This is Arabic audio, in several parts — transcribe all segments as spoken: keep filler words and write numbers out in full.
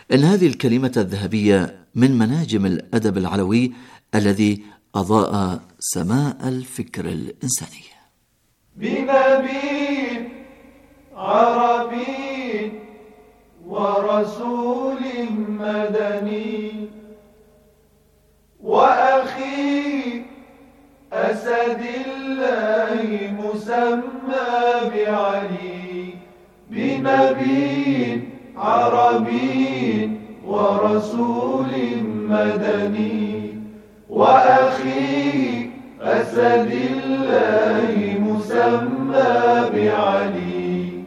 إن هذه الكلمة الذهبية من مناجم الأدب العلوي الذي أضاء سماء الفكر الإنساني. بنبي عربي ورسول مدني وأخي أسد الله مسمى بعلي، بنبي عربي ورسول مدني وأخي أسد الله مسمى بعلي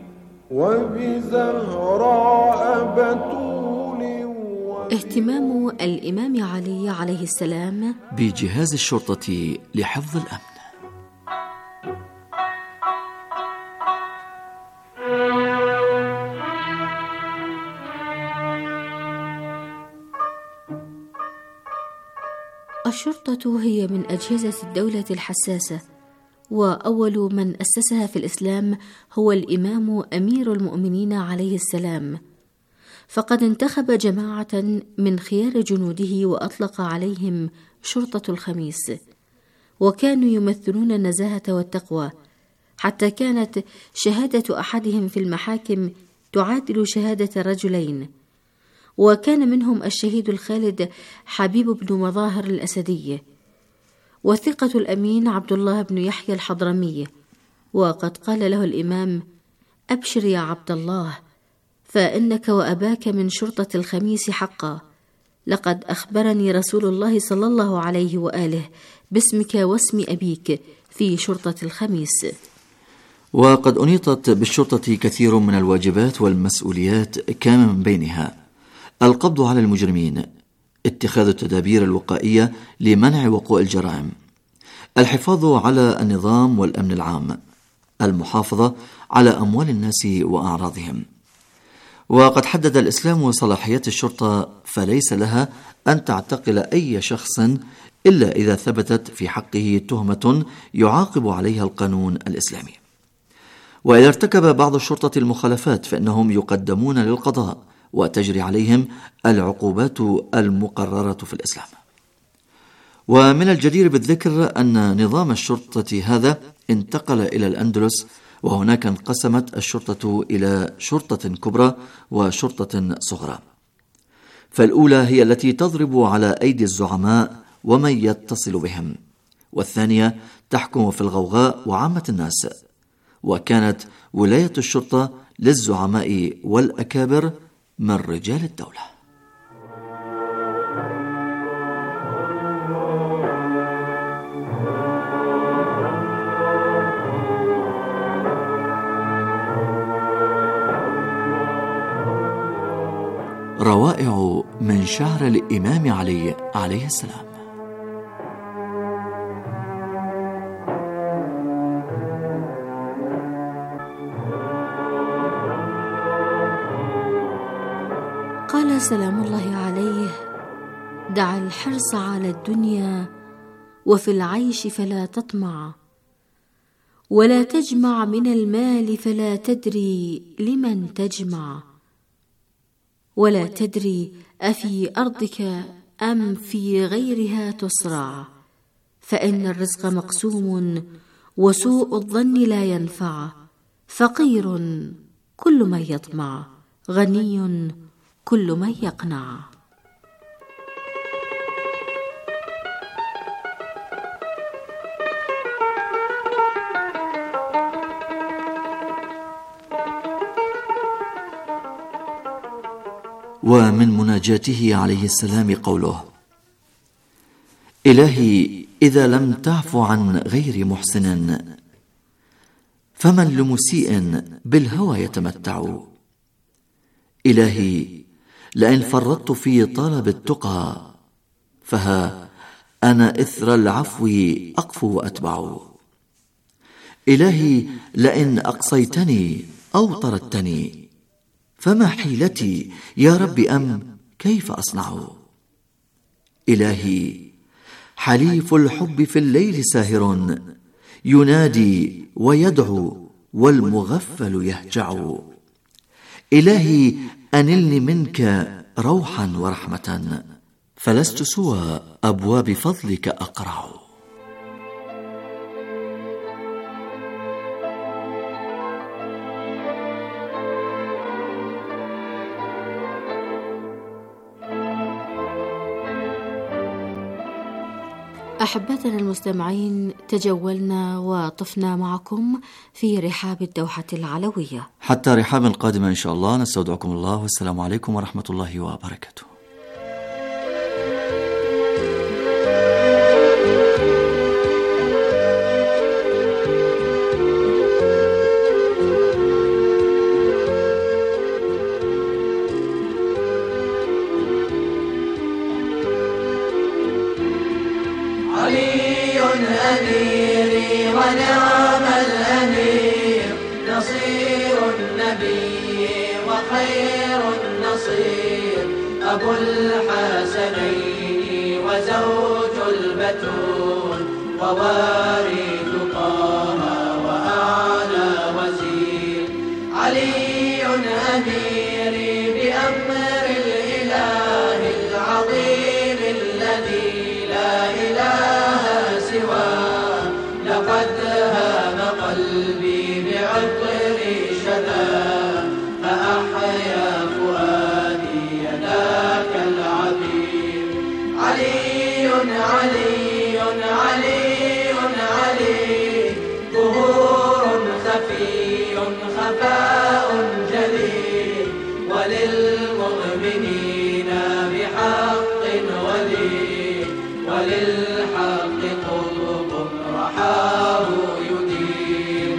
وبزهراء بتول. اهتمام الإمام علي عليه السلام بجهاز الشرطة لحفظ الأمن. الشرطة هي من أجهزة الدولة الحساسة، وأول من أسسها في الإسلام هو الإمام أمير المؤمنين عليه السلام، فقد انتخب جماعة من خيار جنوده وأطلق عليهم شرطة الخميس، وكانوا يمثلون النزاهة والتقوى، حتى كانت شهادة أحدهم في المحاكم تعادل شهادة رجلين. وكان منهم الشهيد الخالد حبيب بن مظاهر الأسدي، وثقة الأمين عبد الله بن يحيى الحضرمي. وقد قال له الإمام: أبشر يا عبد الله، فإنك وأباك من شرطة الخميس حقا، لقد أخبرني رسول الله صلى الله عليه وآله باسمك واسم أبيك في شرطة الخميس. وقد أنيطت بالشرطة كثير من الواجبات والمسؤوليات، كان من بينها القبض على المجرمين، اتخاذ التدابير الوقائية لمنع وقوع الجرائم، الحفاظ على النظام والأمن العام، المحافظة على أموال الناس وأعراضهم. وقد حدد الإسلام صلاحيات الشرطة، فليس لها أن تعتقل أي شخص إلا إذا ثبتت في حقه تهمة يعاقب عليها القانون الإسلامي. وإذا ارتكب بعض الشرطة المخالفات فإنهم يقدمون للقضاء وتجري عليهم العقوبات المقررة في الإسلام. ومن الجدير بالذكر أن نظام الشرطة هذا انتقل إلى الأندلس، وهناك انقسمت الشرطة إلى شرطة كبرى وشرطة صغرى. فالأولى هي التي تضرب على أيدي الزعماء ومن يتصل بهم، والثانية تحكم في الغوغاء وعامة الناس. وكانت ولاية الشرطة للزعماء والأكابر من رجال الدولة. روائع من شعر الإمام علي عليه السلام. قال سلام الله عليه: دع الحرص على الدنيا وفي العيش فلا تطمع، ولا تجمع من المال فلا تدري لمن تجمع، ولا تدري أفي أرضك أم في غيرها تسرع، فإن الرزق مقسوم وسوء الظن لا ينفع، فقير كل من يطمع، غني كل من يقنع. ومن مناجاته عليه السلام قوله: إلهي إذا لم تعف عن غير محسن فمن لمسيء بالهوى يتمتع. إلهي لئن فرطت في طلب التقى فها أنا إثر العفو أقفو وأتبع. إلهي لئن أقصيتني أو طردتني فما حيلتي يا رب أم كيف أصنع. إلهي حليف الحب في الليل ساهر ينادي ويدعو والمغفل يهجع. إلهي أنلني منك روحا ورحمة، فلست سوى أبواب فضلك أقرع. أحبتنا المستمعين، تجولنا وطفنا معكم في رحاب الدوحة العلوية. حتى رحاب قادمة إن شاء الله، نستودعكم الله، والسلام عليكم ورحمة الله وبركاته. أميري ونعم الأمير، نصير النبي وخير النصير، أبو الحسنين وزوج البتول، ووارث طه وأعلى وزير. علي أميري بأمر الإله العظيم الذي لا إله سواه، لقد هام قلبي بعطر شذاه، فأحيا فؤادي ذاك العبير. علي علي علي علي، ظهور خفي خفاء جليل، وللمؤمنين بحق ولي، وللحق قطب رحاه يدير.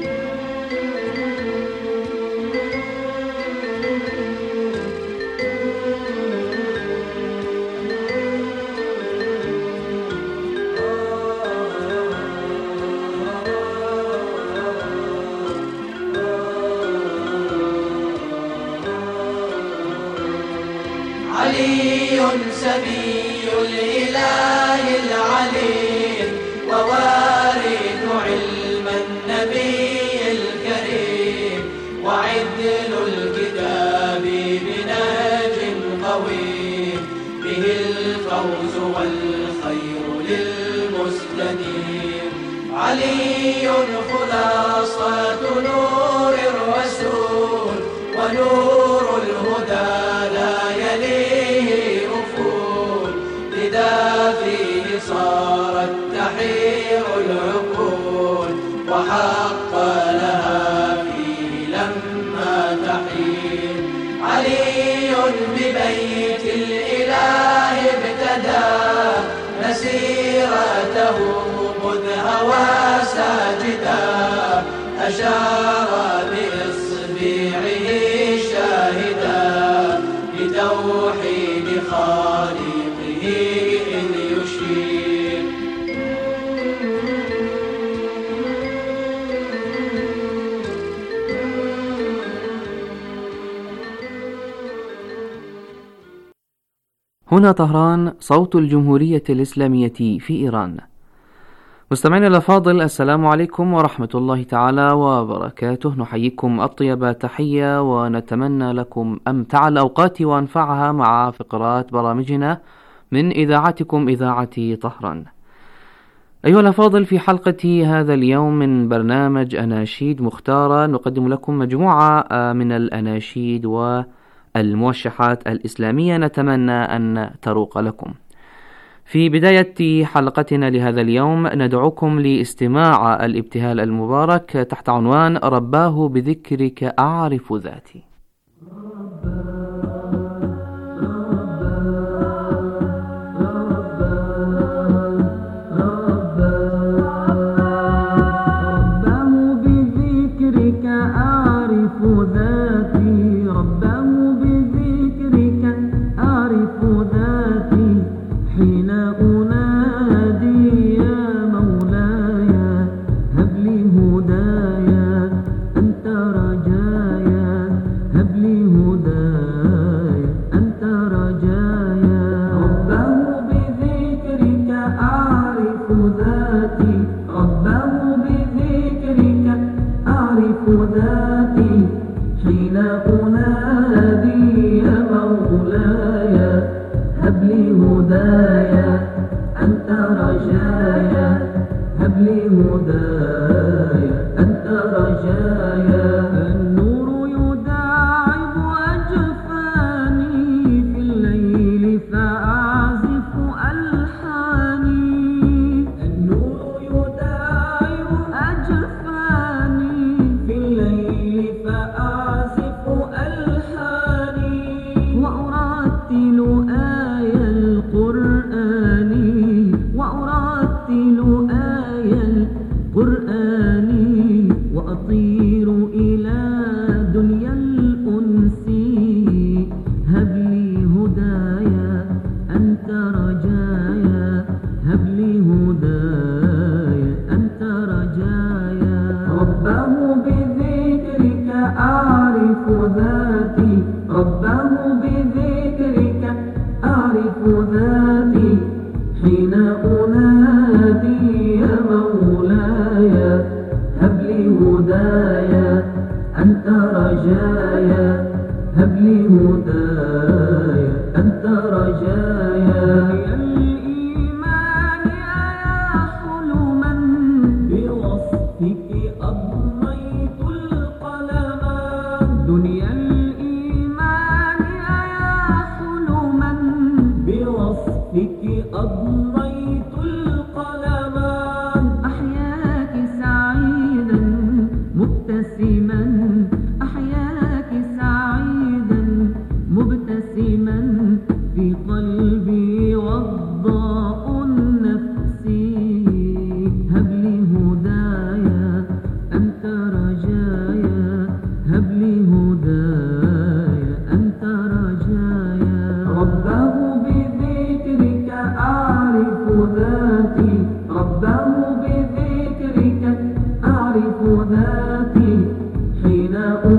علي سبي الإله العليم، ووارث علم النبي الكريم، وعدل الكتاب بنهج قويم، به الفوز والخير للمستنير. علي خلاصة نور الرسول، ونور الهدى لا يليه أفول، لذا فيه صارت تحير العقول، وحق لها فيه لما تحير. علي ببيت الإله ابتدى مسيرته، مذ هوى ساجدا، أشار بإصبعه شاهدا، لتوحيد خالقه إذ يشير. هنا طهران، صوت الجمهورية الإسلامية في إيران. مستمعينا الأفاضل، السلام عليكم ورحمة الله تعالى وبركاته. نحييكم أطيب تحية، ونتمنى لكم أمتع الأوقات وأنفعها مع فقرات برامجنا من إذاعتكم إذاعة طهران. أيها الأفاضل، في حلقة هذا اليوم من برنامج أناشيد مختارة، نقدم لكم مجموعة من الأناشيد والموشحات الإسلامية نتمنى أن تروق لكم. في بداية حلقتنا لهذا اليوم ندعوكم لاستماع الابتهال المبارك تحت عنوان رباه بذكرك أعرف ذاتي. أنت رجايا هدايا أنت رجايا هب لي هدايا أنت رجايا النور يداعب أجفاني في الليل فأعزف ألحاني النور يداعب أجفاني في الليل فأعزف ألحاني وأرتل آي القرآن وأرتل آي القرآن وأطير إلى دنيا الأنس هب لي هدايا أنت رجايا هب لي هدايا أنت رجايا ربه بذكرك أعرف ذاتي ربه بذكرك أعرف ذاتي حين أنادي يا مولاي هب لي هدايا أنت رجايا هب لي هدايا أنت رجايا يا الإيمان يا حلما بوصفك أضنيت القلم دنيا الإيمان يا حلما بوصفك أضنيت القلم أحياك سعيدا مبتسما أحياك سعيدا مبتسما في قلبي وضاء النفس هب لي هدايا أنت رجايا هب لي هدايا أنت رجايا ربه بذكرك أعرف ذاتي ربه بذكرك أعرف ذاتي حين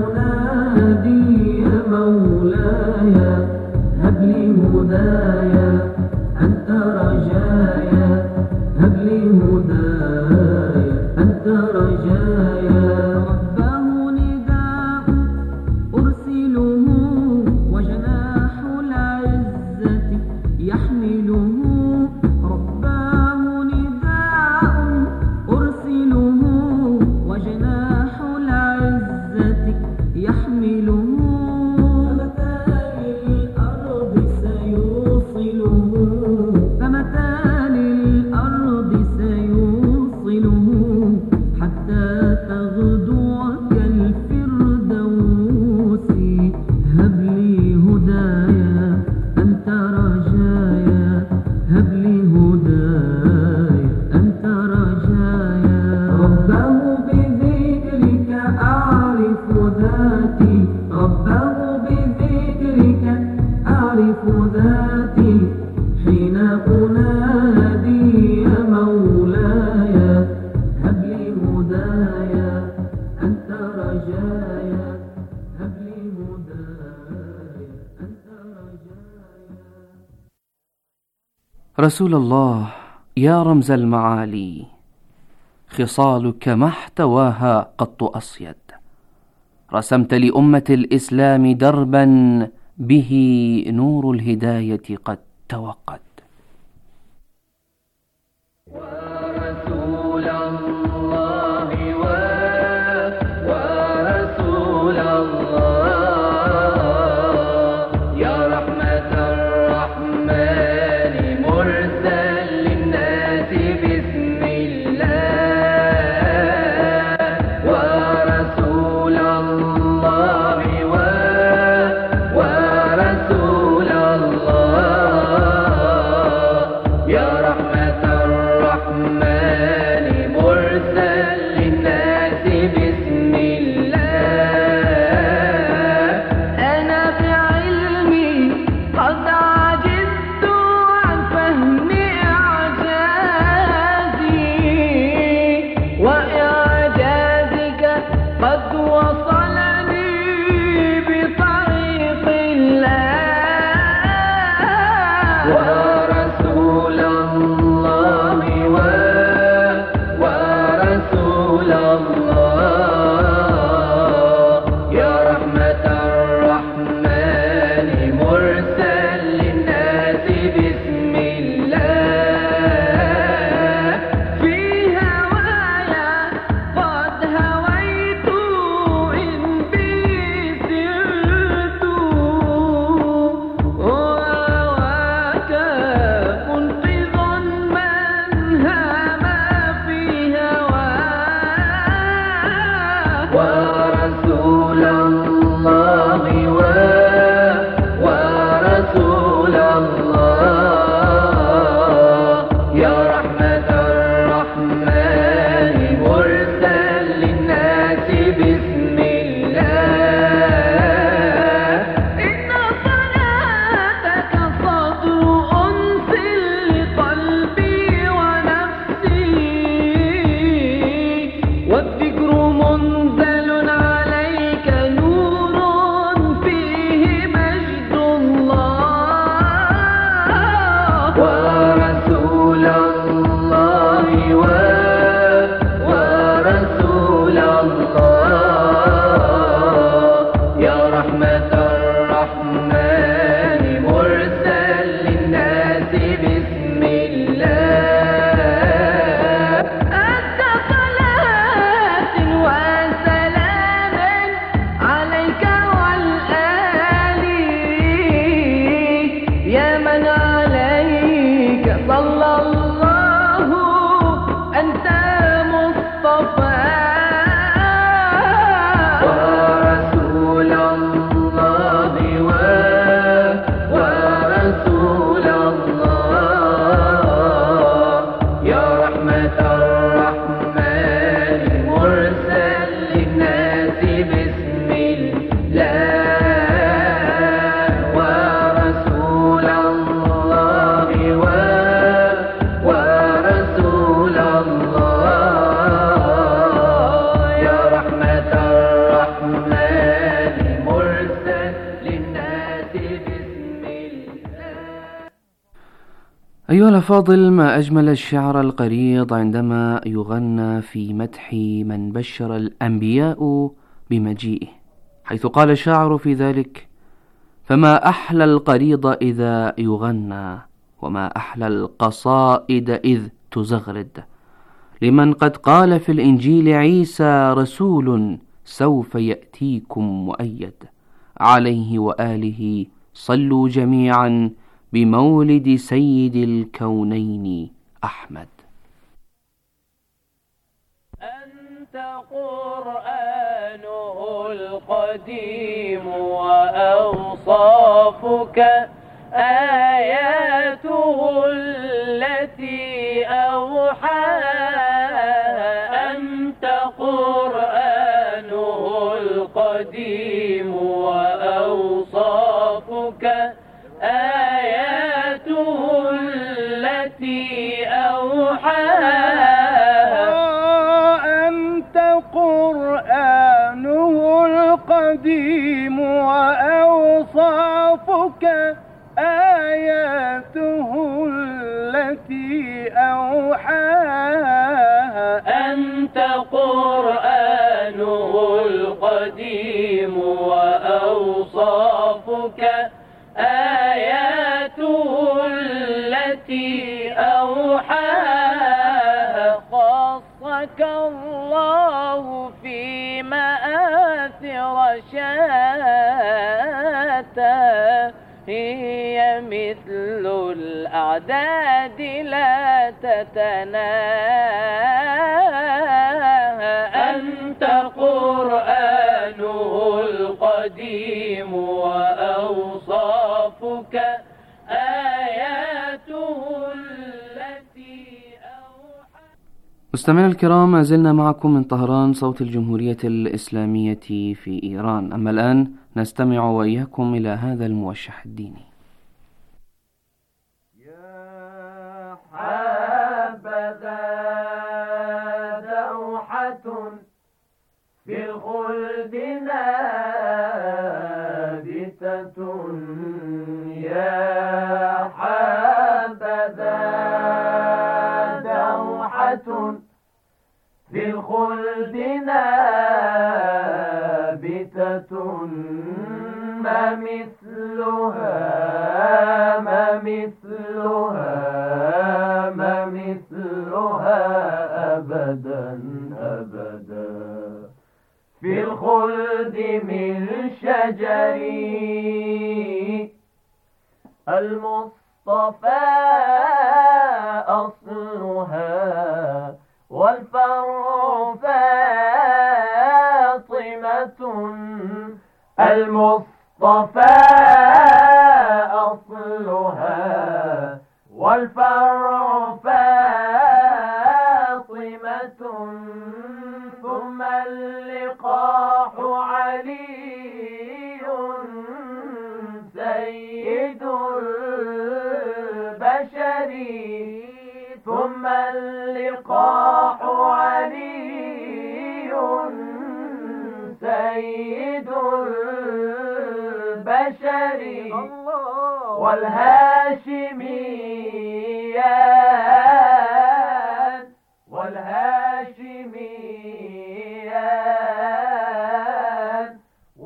أنادي يا مولاي هب لي هدايا أنت رجايا هب لي هدايا أنت رجايا ربه نداء أرسله وجناح العزة يحمله رباه نداء أرسله وجناح العزة يحمله فمتى للأرض سيوصله فمتى للأرض سيوصله حتى تغدو كالفردوس هب لي هدايا أنت رجايا هب لي هدايا أنت رجايا ربه بذكرك أعرف ذاتي ربه بذكرك أعرف ذاتي حين أنادي يا مولاي هب لي هدايا أنت رجايا هب لي هدايا أنت رجايا رسول الله يا رمز المعالي خصالك ما احتواها قط أصيد رسمت لأمة الإسلام دربا به نور الهداية قد توقد ورسول الله ورسول الله يا رحمة الرحمن مرسل للناس بسم الله ورسول الله ورسول الله يا رحمة الرحمن مرسل للناس بسم الله أنا بعلمي قد عجزت عن فهم إعجازي وإعجازك قد وصلني بطريق الله ورسول الله ورسول الله يا رحمة الرحمن مرسل للناس باسمه أيها الأفاضل، ما أجمل الشعر القريض عندما يغنى في مدح من بشر الأنبياء بمجيئه، حيث قال الشاعر في ذلك: فما أحلى القريض إذا يغنى، وما أحلى القصائد إذ تزغرد، لمن قد قال في الإنجيل عيسى رسول سوف يأتيكم مؤيد، عليه وآله صلوا جميعا بمولد سيد الكونين أحمد. أنت قرآنه القديم وأوصافك آياته التي أوحاها. أنت قرآنه القديم وأوصافك آياته التي أوحاها. أنت قرآنه القديم وأوصافك آياته التي أوحاها. أنت قرآنه القديم وأوصافك آياته التي أوحاها. خصك الله في مآثر شتى، هي مثل الأعداد لا تتناهى. أنت قرآنه القديم وأوصافك آياته التي أوحى. مستمعينا الكرام، ما زلنا معكم من طهران، صوت الجمهورية الإسلامية في إيران. أما الآن نستمع وإياكم إلى هذا الموشح الديني. يا حبذا دوحة في الخلد نابتة، يا حبذا دوحة في الخلد نابتة، ما مثلها ما مثلها ما مثلها أبدا أبدا. في الخلد من شجر المصطفى أصلها، والفرع فاطمة. المصطفى أصلها، والفرع فاطمة. ثم اللقاح علي سيد البشر. ثم اللقاح علي سيد البشر. والهاشميات والهاشميات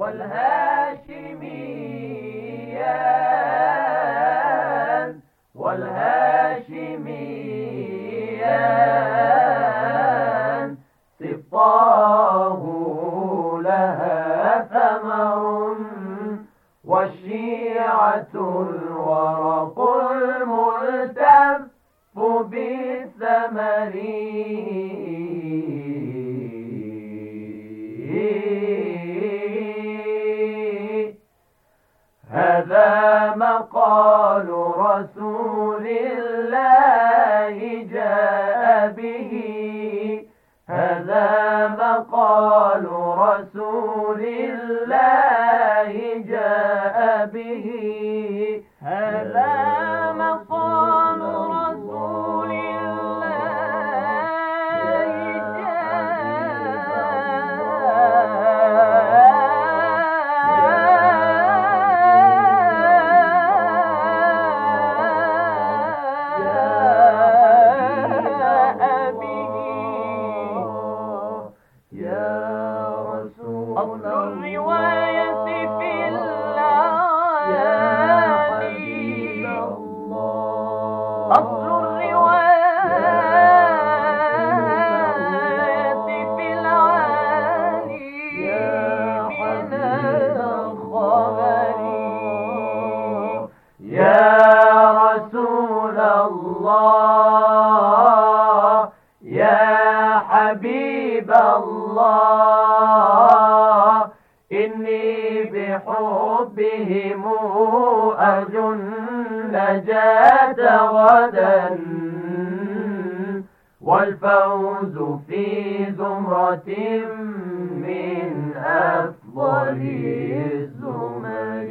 والهاشميات والهاشميات سبطاه لها ثمر، والشيعة الورق الملتف بالثمر. هذا مقال رسول الله جاء به، هذا مقال رسول الله جاء به، هذا مقال رسول الله جاء يا رسول الله يا حبيب الله إني بحبهم أرجو النجاة غدا والفوز في زمرة من أفضل الزمر.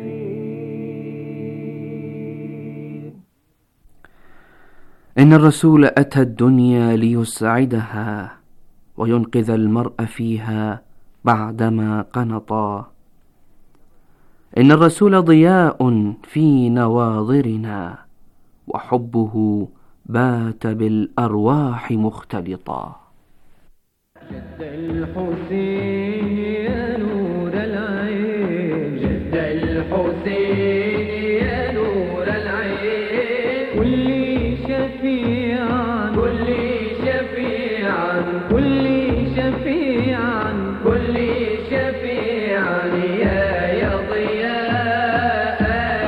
إن الرسول أتى الدنيا ليسعدها وينقذ المرء فيها بعدما قنطا. إن الرسول ضياء في نواظرنا وحبه بات بالأرواح مختلطا. جد الحسين يا نور العين، جد الحسين يا نور العين، كل شفيعا كل شفيعا كل شفيعا كل شفيعا يا يا ضياء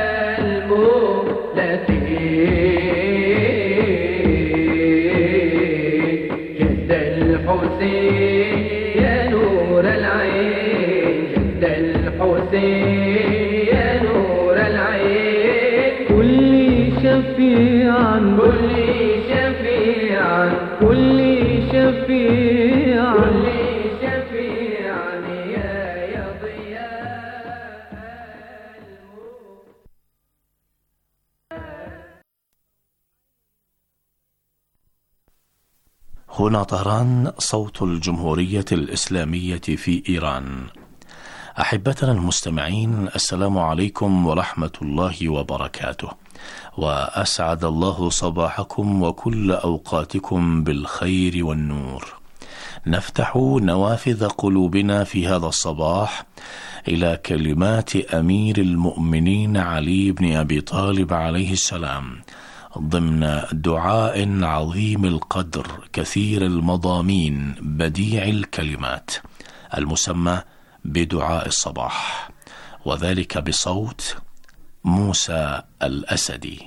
المهلتين. جد الحسين يا نور العين، جد الحسين يا نور العين، كل شفيعا كل شفيعا كل شفيعا كل شفيعا يا يا ضياء. هنا طهران، صوت الجمهورية الإسلامية في إيران. أحبتنا المستمعين، السلام عليكم ورحمة الله وبركاته، وأسعد الله صباحكم وكل أوقاتكم بالخير والنور. نفتح نوافذ قلوبنا في هذا الصباح إلى كلمات أمير المؤمنين علي بن أبي طالب عليه السلام ضمن دعاء عظيم القدر كثير المضامين بديع الكلمات المسمى بدعاء الصباح، وذلك بصوت موسى الأسدي.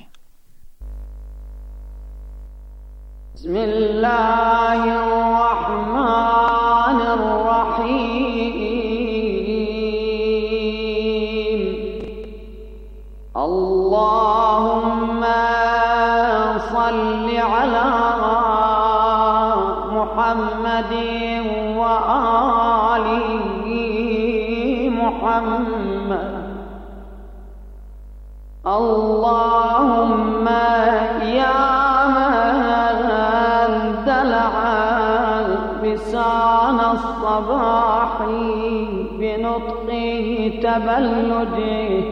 بسم الله الرحمن الرحيم. اللهم صل على محمد وآل محمد. اللهم يا من دلع لسان الصباح بنطق تبلده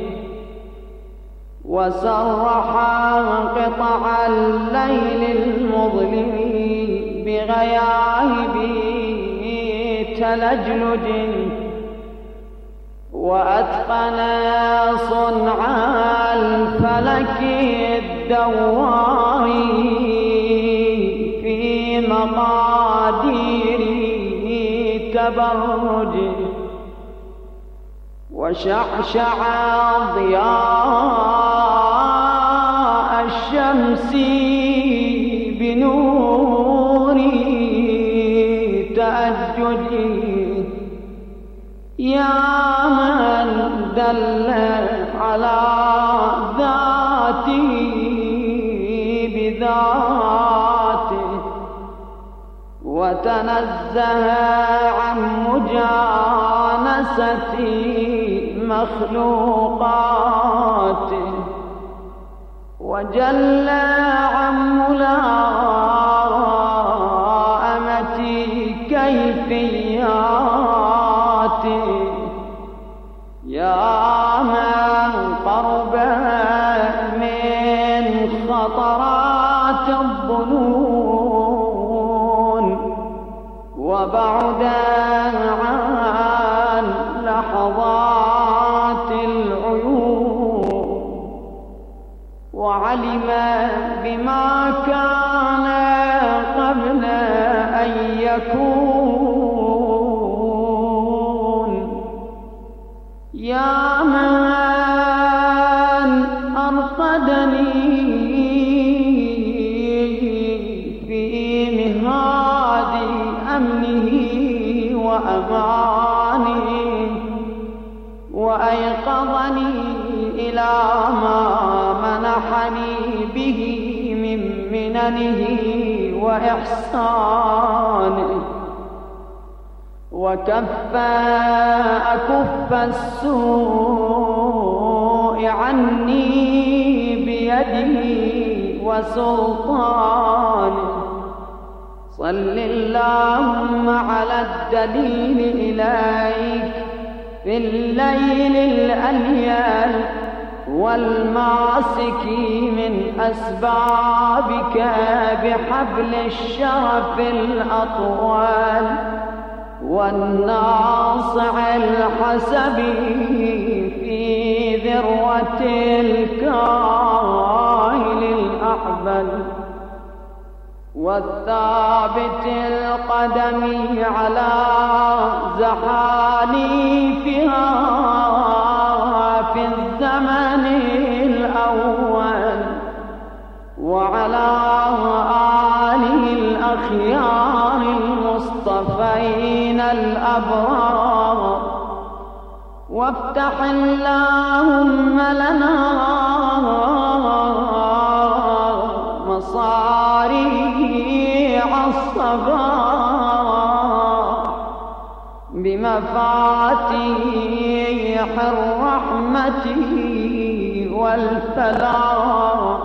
وسرح قطع الليل المظلم بغياهب تلجلج، وأتقن صنع الفلك الدوار في مقادير تبرج، وشعشع ضياء الشمس بنور تأجج، يا من دل على ذاته بذاته وتنزه عن مجانسة مخلوقاته وجل عن ملائمة كيفياته، يا من قرب من خطرات الظنون وبعد عن لحظات العيون، وعلم بما كان قبل أن يكون، يا من أرقى قصدني في مهاد أمنه وأمانه وأيقظني إلى ما منحني به من مننه وإحسانه وكف أكف السوء عني بيده وسلطانه صل اللهم على الدليل إليك في الليل الأليل والماسك من أسبابك بحبل الشرف الأطول والناصع الحسبي في ذروة الكاهل الأحبل والثابت القدم على زحاليفها في الزمن الأول وعلى آله الأخيار المصطفين الأبرار وافتح اللهم لنا مصاريع الصباح بمفاتيح الرحمة والفلاح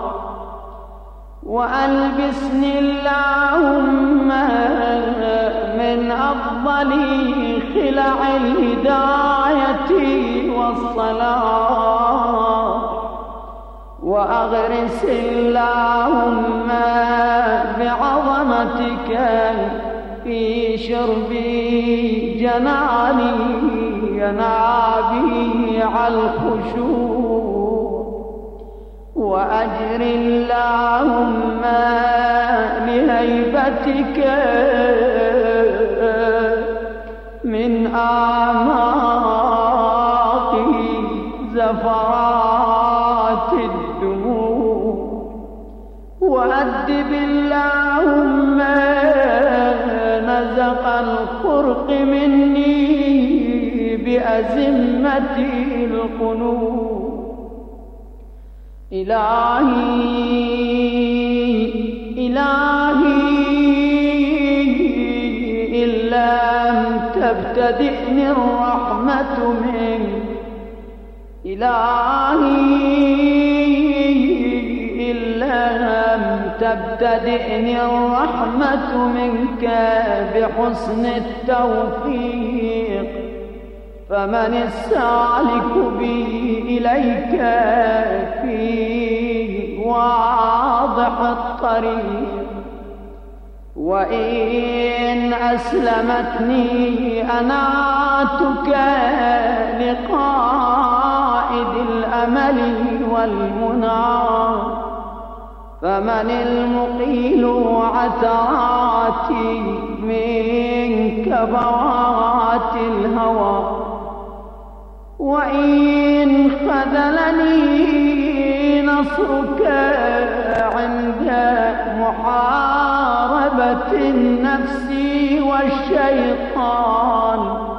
وألبسني اللهم من أفضل خلع الهداية والصلاح وأغرس اللهم بعظمتك في شرب جناني ينابيع الخشوع وأجر اللهم لهيبتك من أعماق زفرات الدموع وأدب اللهم نزق الخرق مني بأزمة القلوب إلهي إلهي إن لم تبتدئني الرحمة منك إلهي إن لم تبتدئني الرحمة منك بحسن التوفيق فمن السالك بي إليك في واضح الطريق وإن أسلمتني أناتك لقائد الأمل والمنى فمن المقيل عثراتي من كبوات الهوى وإن خذلني نصرك عند محاربة النفس والشيطان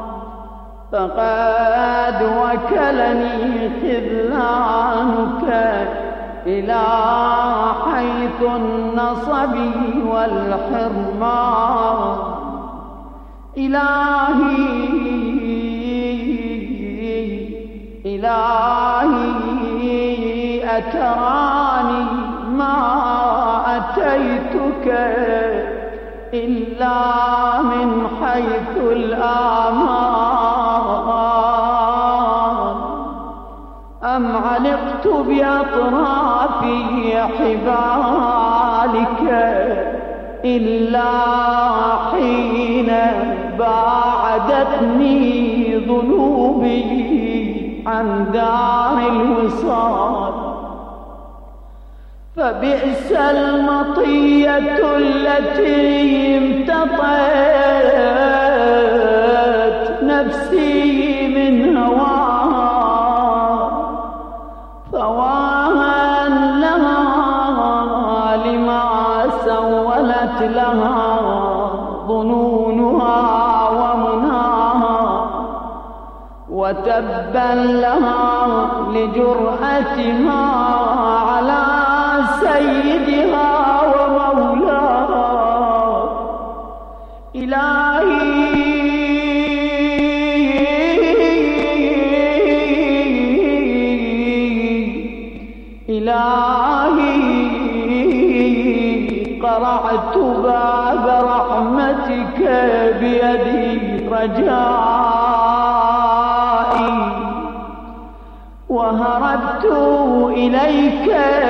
فقد وكلني خذلانك إلى حيث النصب والحرمان إلهي إلهي أتراني ما أتيتك إلا من حيث الآمان أم علقت بأطراف حبالك إلا حين باعدتني ذنوبي عن دار الوصال فبئس المطية التي امتطت نفسي من هواها فواها وتبا لها لجرأتها على سيدها ومولاها. إلهي إلهي قرعت باب رحمتك بيدي رجائي، وهربت إليك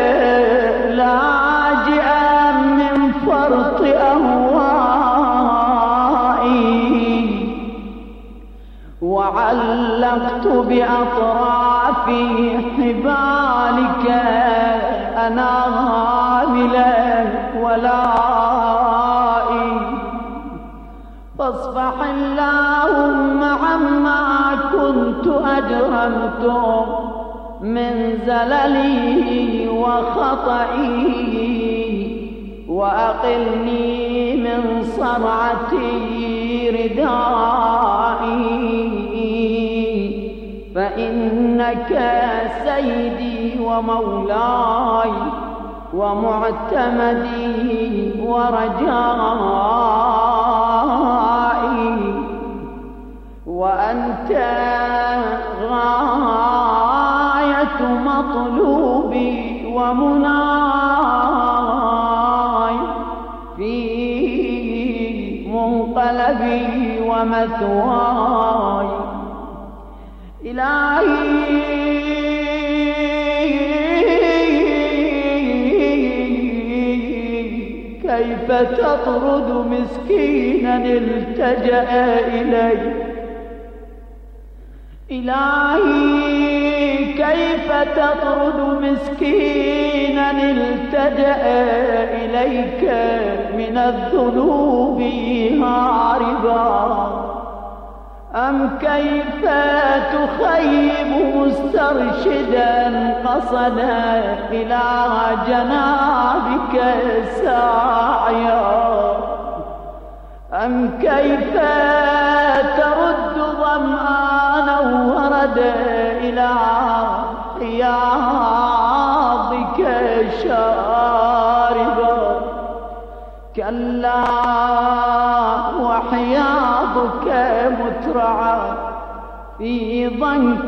لاجئا من فرط أهوائي، وعلقت بأطراف حبالك أنامل ولائي. فاصفح اللهم عما كنت أجرمت من زللي وخطئي، وأقلني من صرعة ردائي، فإنك سيدي ومولاي ومعتمدي ورجائي، وأنت غاية مطلوبي ومناي في منقلبي ومثواي. إلهي كيف تطرد مسكينا التجأ إليك؟ إلهي كيف تطرد مسكينا التجأ إليك من الذنوب هاربا؟ أم كيف تخيب مسترشدا قصدا إلى جنابك ساعيا؟ أم كيف ترد ظمآنا وردا إلى حياضك شاربا؟ كلا وحياضك مترعى في ضنك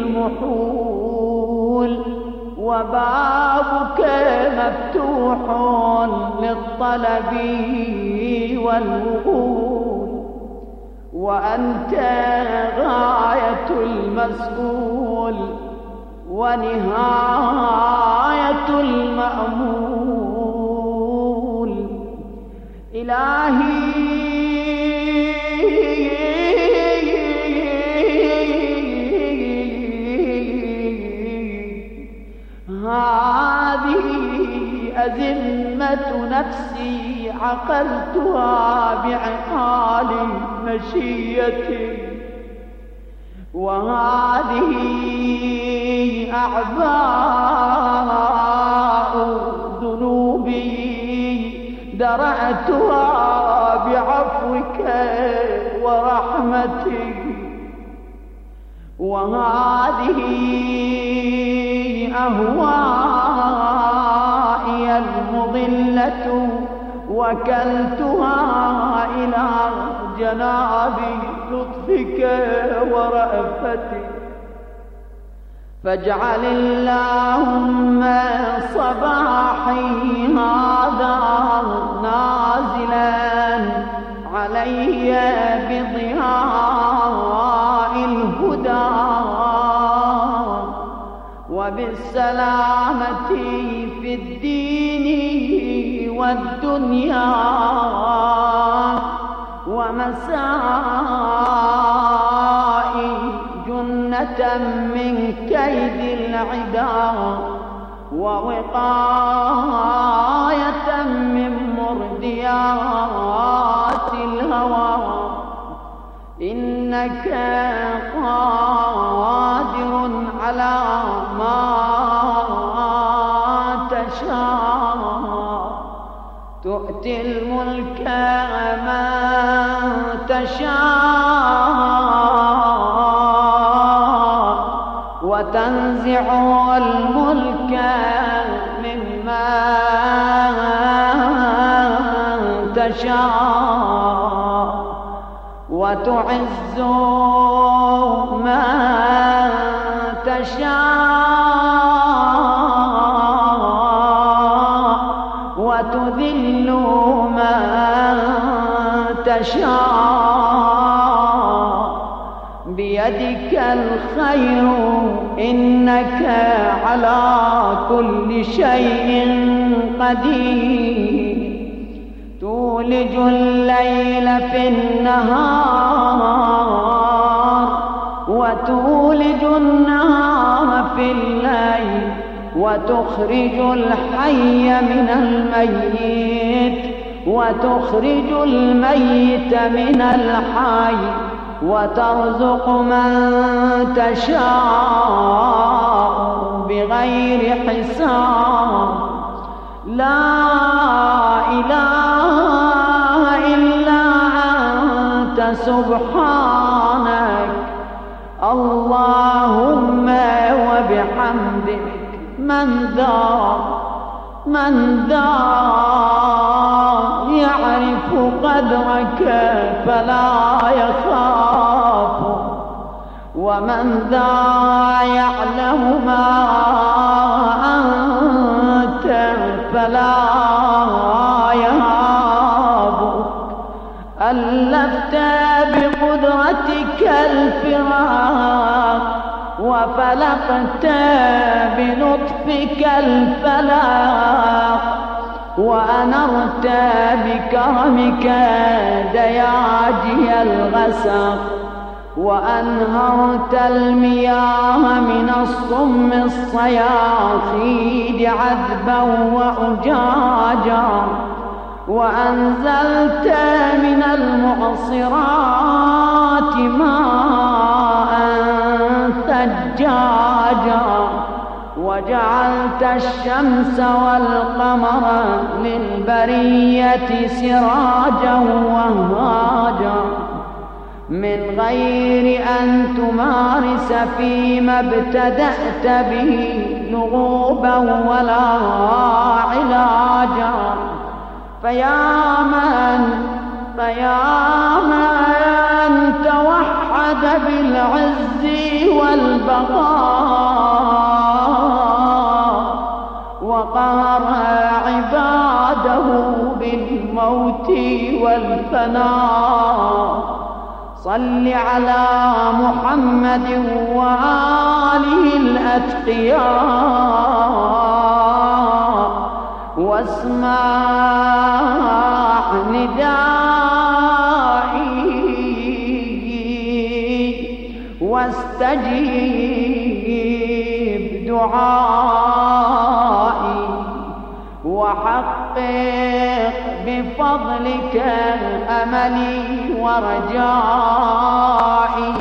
المحول، وبابك مفتوح للطلب والوغول، وأنت غاية المسؤول ونهاية المأمول. إلهي هذه أزمة نفسي عقلتها بعقال مشيتي، وهذه أعباء ذنوبي درأتها بعفوك ورحمتك، وهذه أهوائي المضلة وكلتها إلى جناب لطفك ورأفتك. فاجعل اللهم صباحي هذا نازلا علي بضياء الهدى وبالسلامة في الدين والدنيا، ومسائي جنة من كيد العدا، ووقاية من مرديات الهوى. إنك قادر على ما تشاء، تؤتي الملك من تشاء وتنزع الملك ممن تشاء وتعز من تشاء وتذل من تشاء بيدك الخير إنك على كل شيء قدير تولج الليل في النهار وتولج النهار في الليل وتخرج الحي من الميت وتخرج الميت من الحي وترزق من تشاء بغير حساب لا إله إلا أنت سبحانك اللهم وبحمدك من ذا من ذا يعرف قدرك فلا يخاف ومن ذا يعلم ما أنت فلا يهاب ألفت بقدرتك الفراق وفلقت بلطفك الفلاق وأنرت بكرمك دياجي الغسق وأنهرت المياه من الصم الصياصيد عذبا وأجاجا وأنزلت من المعصرات ماء ثجاجا وجعلت الشمس والقمر للبرية سراجا وهاجا من غير أن تمارس فيما ابتدأت به لغوبا ولا علاجا فيا من فيا من توحد بالعز والبقاء وقهر عباده بالموت والفناء صل على محمد وآله الأتقياء واسمع ندائي واستجيب دعائي وحقق بفضلك أملي ورجائي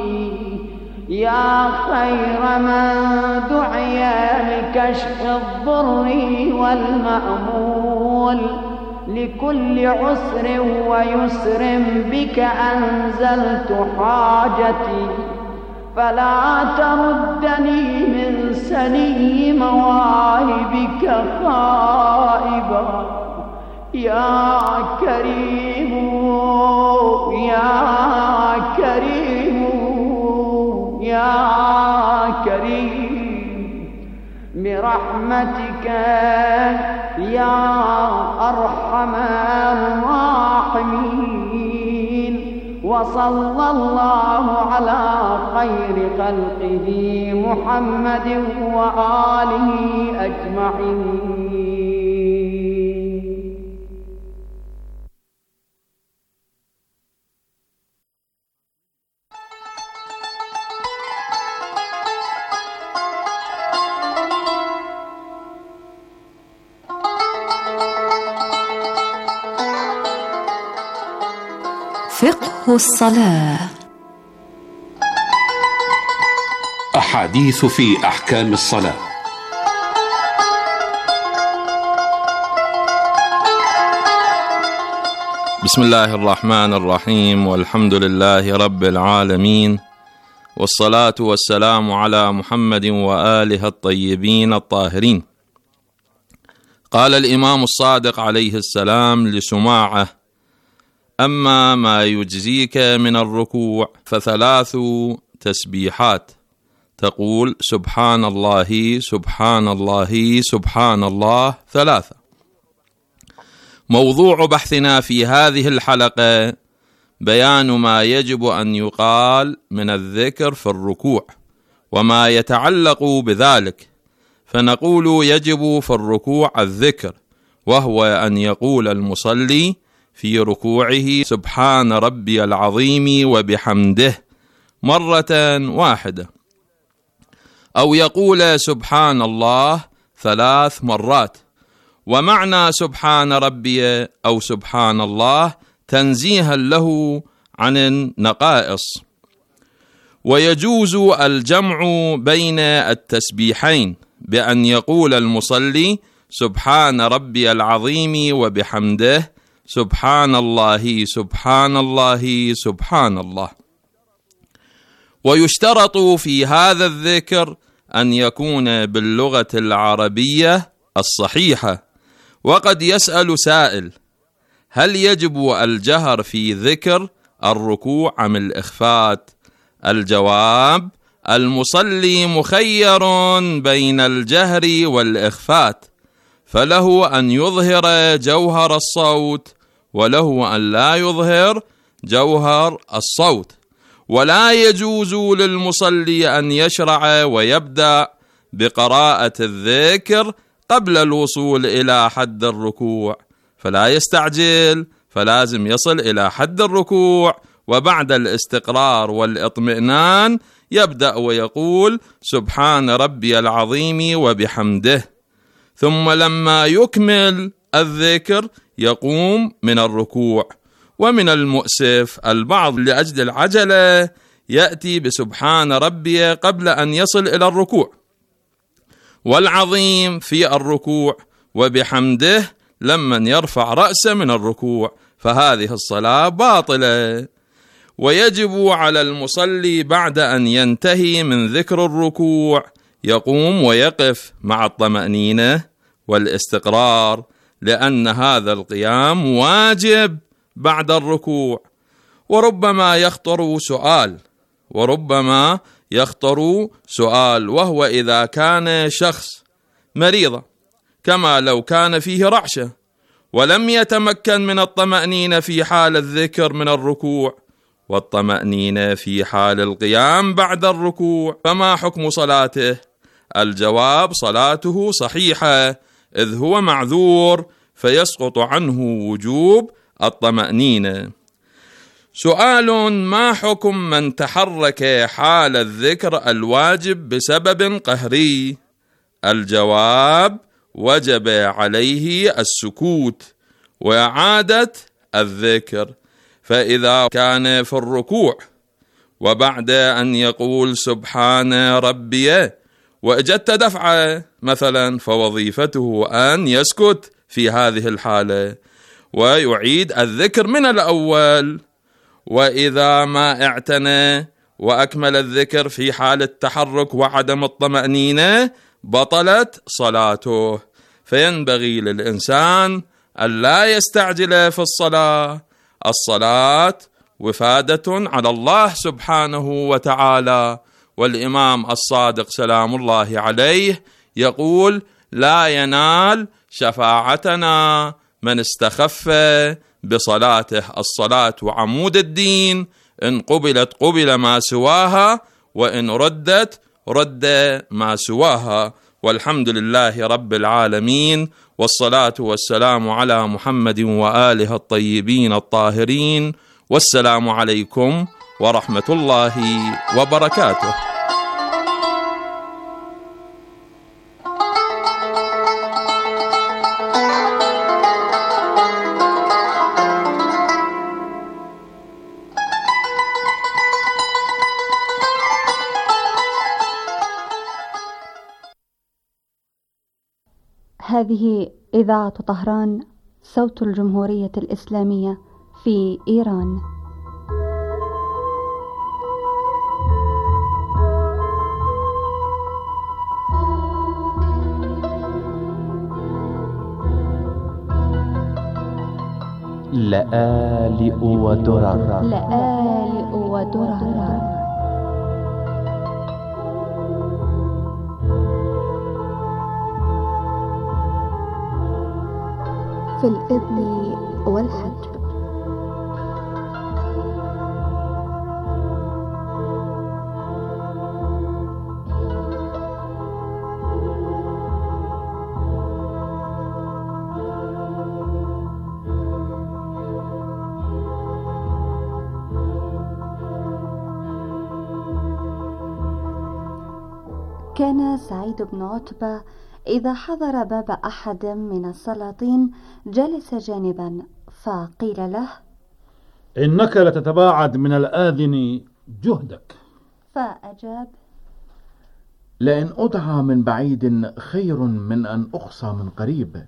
يا خير من دعي لكشف الضر والمأمول لكل عسر ويسر بك أنزلت حاجتي فلا تردني من سني مواهبك خائبا يا كريم يا كريم يا كريم برحمتك يا أرحم الراحمين وصلى الله على خير خلقه محمد وآله أجمعين. فقه الصلاة. أحاديث في أحكام الصلاة. بسم الله الرحمن الرحيم، والحمد لله رب العالمين، والصلاة والسلام على محمد وآله الطيبين الطاهرين. قال الإمام الصادق عليه السلام لسماعة: أما ما يجزيك من الركوع فثلاث تسبيحات، تقول سبحان الله سبحان الله سبحان الله ثلاثة. موضوع بحثنا في هذه الحلقة بيان ما يجب أن يقال من الذكر في الركوع وما يتعلق بذلك. فنقول يجب في الركوع الذكر، وهو أن يقول المصلي في ركوعه سبحان ربي العظيم وبحمده مرة واحدة، أو يقول سبحان الله ثلاث مرات. ومعنى سبحان ربي أو سبحان الله تنزيها له عن النقائص. ويجوز الجمع بين التسبيحين بأن يقول المصلي سبحان ربي العظيم وبحمده سبحان الله سبحان الله سبحان الله. ويشترط في هذا الذكر أن يكون باللغة العربية الصحيحة. وقد يسأل سائل: هل يجب الجهر في ذكر الركوع أم الإخفات؟ الجواب: المصلي مخير بين الجهر والإخفات، فله أن يظهر جوهر الصوت وله أن لا يظهر جوهر الصوت. ولا يجوز للمصلي أن يشرع ويبدأ بقراءة الذكر قبل الوصول إلى حد الركوع، فلا يستعجل، فلازم يصل إلى حد الركوع، وبعد الاستقرار والاطمئنان يبدأ ويقول سبحان ربي العظيم وبحمده. ثم لما يكمل الذكر يقوم من الركوع. ومن المؤسف البعض لأجل العجلة يأتي بسبحان ربي قبل أن يصل إلى الركوع، والعظيم في الركوع، وبحمده لمن يرفع رأسه من الركوع، فهذه الصلاة باطلة. ويجب على المصلي بعد أن ينتهي من ذكر الركوع يقوم ويقف مع الطمأنينة والاستقرار، لأن هذا القيام واجب بعد الركوع. وربما يخطر سؤال وربما يخطر سؤال وهو إذا كان شخص مريض، كما لو كان فيه رعشة ولم يتمكن من الطمأنينة في حال الذكر من الركوع، والطمأنينة في حال القيام بعد الركوع، فما حكم صلاته؟ الجواب: صلاته صحيحة، إذ هو معذور فيسقط عنه وجوب الطمأنينة. سؤال: ما حكم من تحرك حال الذكر الواجب بسبب قهري؟ الجواب: وجب عليه السكوت وإعادة الذكر. فإذا كان في الركوع وبعد أن يقول سبحان ربي وأجدت دفعة مثلا، فوظيفته أن يسكت في هذه الحالة ويعيد الذكر من الأول. وإذا ما اعتنى وأكمل الذكر في حال التحرك وعدم الطمأنينة بطلت صلاته. فينبغي للإنسان أن لا يستعجل في الصلاة. الصلاة وفادة على الله سبحانه وتعالى، والإمام الصادق سلام الله عليه يقول: لا ينال شفاعتنا من استخف بصلاته. الصلاة عمود الدين، إن قبلت قبل ما سواها، وإن ردت رد ما سواها. والحمد لله رب العالمين، والصلاة والسلام على محمد وآله الطيبين الطاهرين، والسلام عليكم ورحمة الله وبركاته. هذه إذاعة طهران، صوت الجمهورية الإسلامية في إيران. لآلئ ودرر لآلئ ودرر في الإذن والحج. كان سعيد بن عتبة إذا حضر باب أحد من السلاطين جلس جانبا، فقيل له: إنك لتتباعد من الآذن جهدك. فأجاب: لئن أدعى من بعيد خير من أن أقصى من قريب.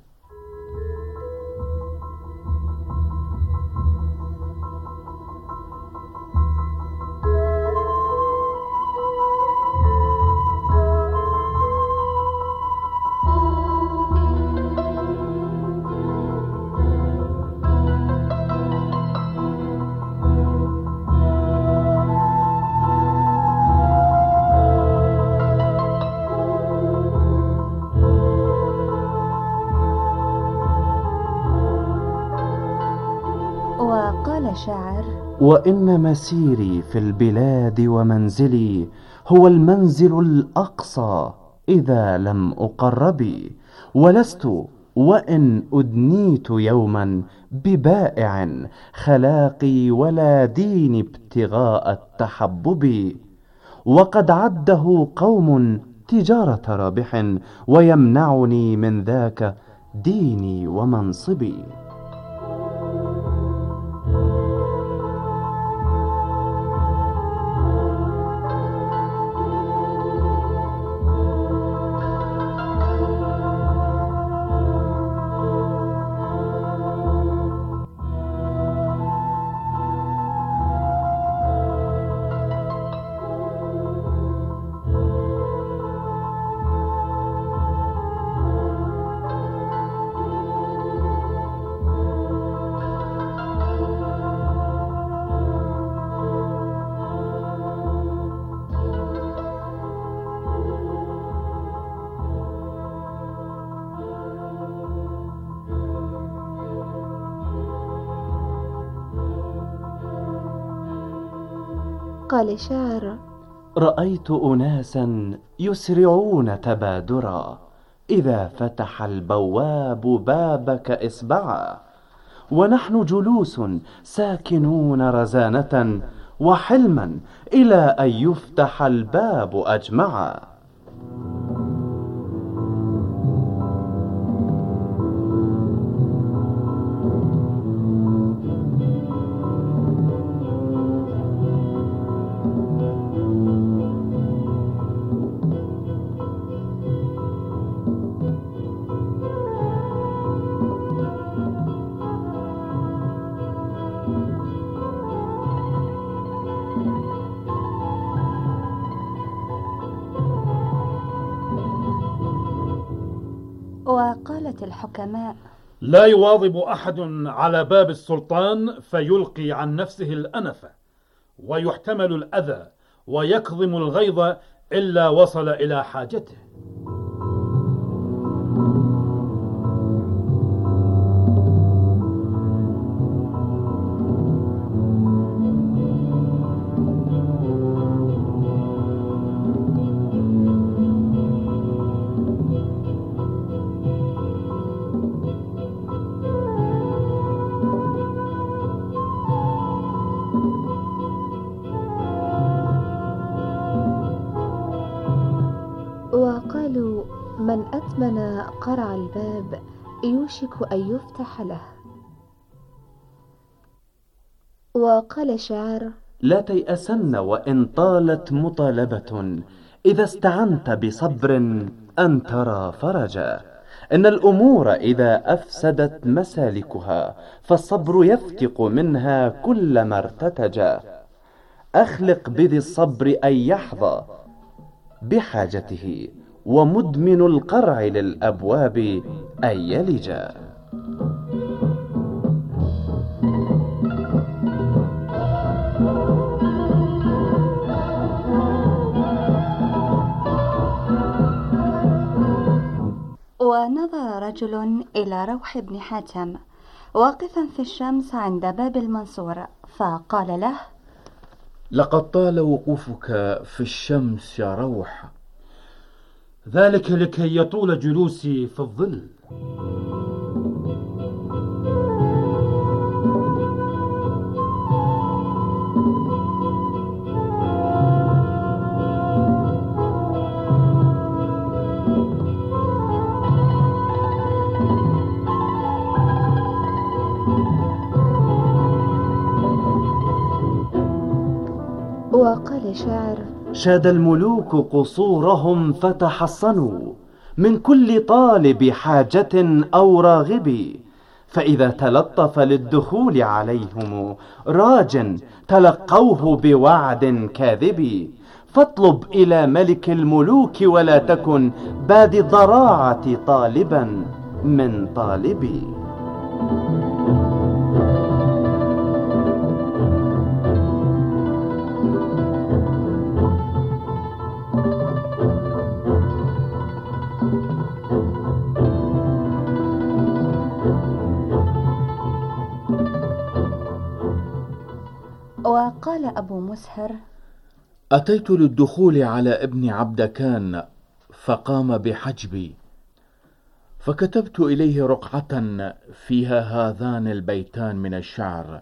وقال شاعر: وإن مسيري في البلاد ومنزلي هو المنزل الأقصى إذا لم أقربي، ولست وإن أدنيت يوما ببائع خلاقي ولا دين ابتغاء التحبب، وقد عده قوم تجارة رابح ويمنعني من ذاك ديني ومنصبي. قال شاعر: رأيت أناسا يسرعون تبادرا، إذا فتح البواب بابك إصبعا، ونحن جلوس ساكنون رزانة وحلما إلى أن يفتح الباب أجمعا. وقالت الحكماء: لا يواظب أحد على باب السلطان فيلقي عن نفسه الأنف، ويحتمل الأذى ويكظم الغيظ إلا وصل إلى حاجته. وقالوا: من أتمن قرع الباب يوشك أن يفتح له. وقال شاعر: لا تيأسن وإن طالت مطالبة، إذا استعنت بصبر أن ترى فرجا، إن الأمور إذا أفسدت مسالكها فالصبر يفتق منها كلما ارتتجا، أخلق بذي الصبر أن يحظى بحاجته، ومدمن القرع للأبواب أن يلجا. نظر رجل إلى روح بن حاتم واقفا في الشمس عند باب المنصور فقال له: لقد طال وقوفك في الشمس يا روح. ذلك لكي يطول جلوسي في الظل. وقال شاعر: شاد الملوك قصورهم فتحصنوا من كل طالب حاجة أو راغب، فإذا تلطف للدخول عليهم راج تلقوه بوعد كاذب. فاطلب إلى ملك الملوك ولا تكن بادي الضراعة طالبا من طالبي. وقال أبو مسهر: أتيت للدخول على ابن عبدكان فقام بحجبي، فكتبت إليه رقعة فيها هذان البيتان من الشعر: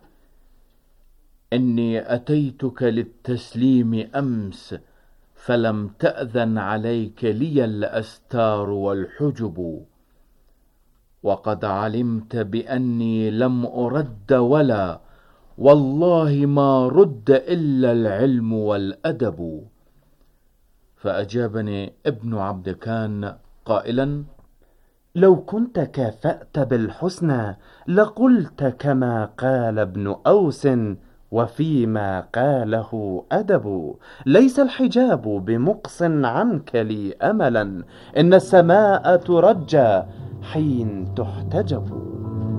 إني أتيتك للتسليم أمس فلم تأذن عليك لي الأستار والحجب، وقد علمت بأني لم أرد ولا والله ما رد إلا العلم والأدب. فأجابني ابن عبدكان قائلا: لو كنت كافأت بالحسنى لقلت كما قال ابن أوس وفيما قاله أدب. ليس الحجاب بمقص عنك لي أملا، إن السماء ترجى حين تحتجب.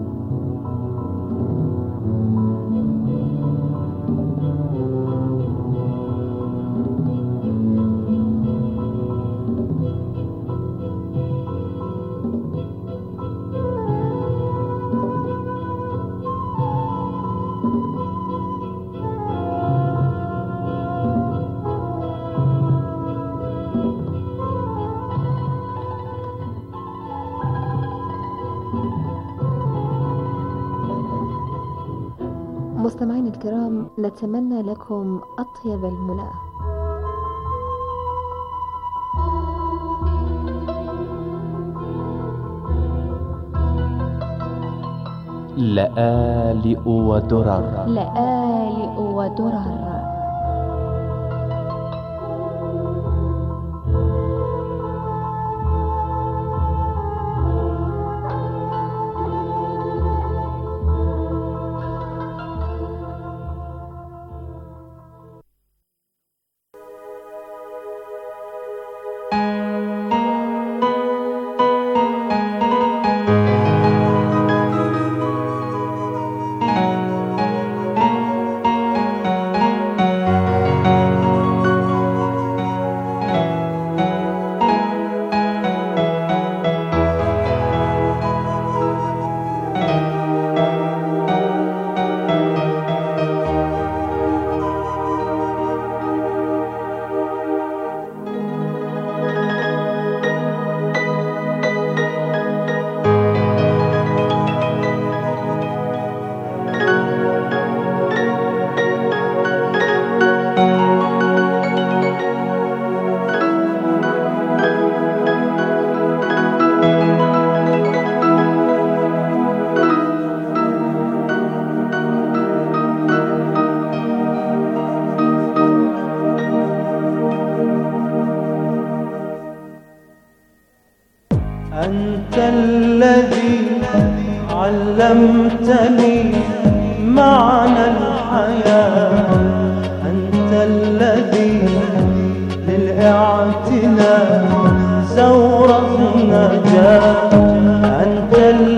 مستمعين الكرام، نتمنى لكم أطيب المنى. لآلئ ودرر لآلئ ودرر أنت الذي علمتني معنى الحياة، أنت الذي للاعتناء زور النجاة، أنت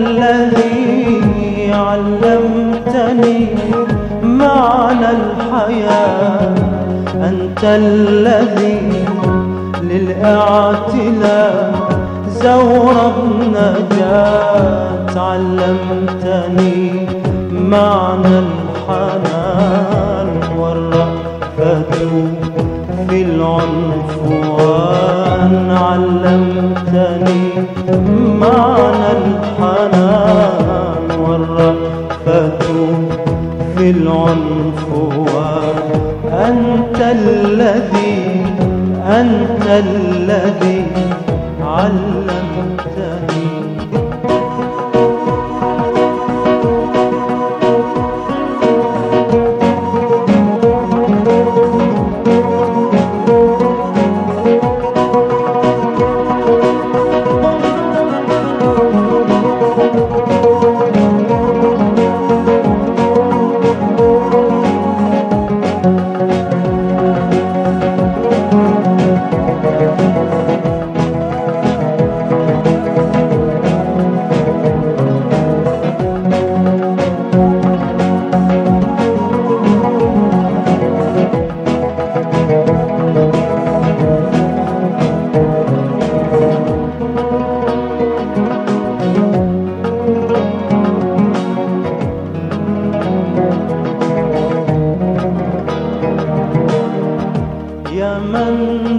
الذي علمتني معنى الحياة، أنت الذي للاعتناء زور النجاة علمتني معنى الحنان والرأفة في العنفوان، علمتني معنى الحنان والرأفة في العنفوان. أنت الذي أنت الذي علمتني. يا من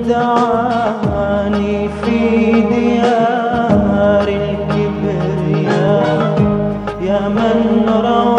دعاني في ديار الكبرياء، يا من روى